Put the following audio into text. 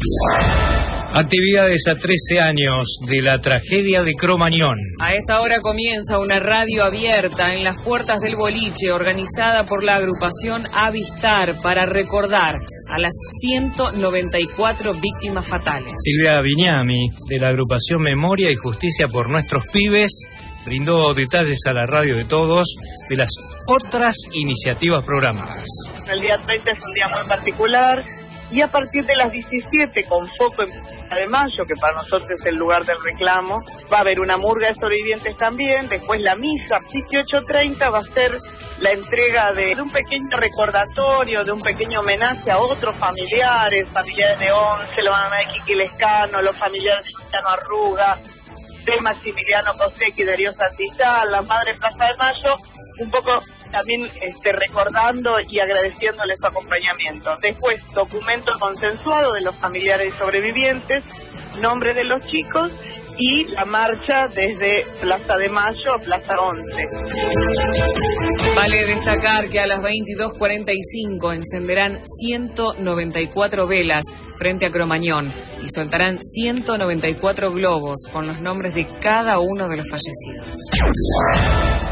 Actividades a 13 años de la tragedia de Cromañón. A esta hora comienza una radio abierta en las puertas del boliche organizada por la agrupación Avistar para recordar a las 194 víctimas fatales. Silvia Viñami, de la agrupación Memoria y Justicia por Nuestros Pibes, brindó detalles a la radio de todos de las otras iniciativas programadas. El día 30 es un día muy particular. Y a partir de las 17, con foco en Plaza de Mayo, que para nosotros es el lugar del reclamo, va a haber una murga de sobrevivientes también, después la misa, 18:30 va a ser la entrega de un pequeño recordatorio, de un pequeño homenaje a otros familiares de Once, los mamás de Kiki Lescano, los familiares de Luciano Arruga, de Maximiliano Cosecchi, de Darío Santillán, la madre Plaza de Mayo, un poco también recordando y agradeciéndoles su acompañamiento. Después, documento consensuado de los familiares y sobrevivientes, nombre de los chicos y la marcha desde Plaza de Mayo a Plaza 11. Vale destacar que a las 22:45 encenderán 194 velas frente a Cromañón y soltarán 194 globos con los nombres de cada uno de los fallecidos.